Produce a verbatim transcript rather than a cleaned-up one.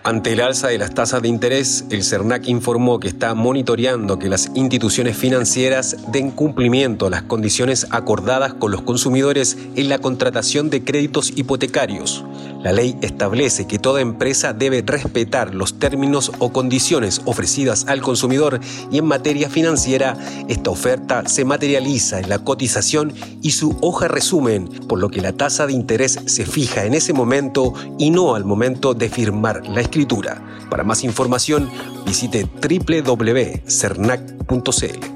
Ante el alza de las tasas de interés, el CERNAC informó que está monitoreando que las instituciones financieras den cumplimiento a las condiciones acordadas con los consumidores en la contratación de créditos hipotecarios. La ley establece que toda empresa debe respetar los términos o condiciones ofrecidas al consumidor y en materia financiera, esta oferta se materializa en la cotización y su hoja resumen, por lo que la tasa de interés se fija en ese momento y no al momento de firmar la escritura. Para más información, visite doble u doble u doble u punto cernac punto c l.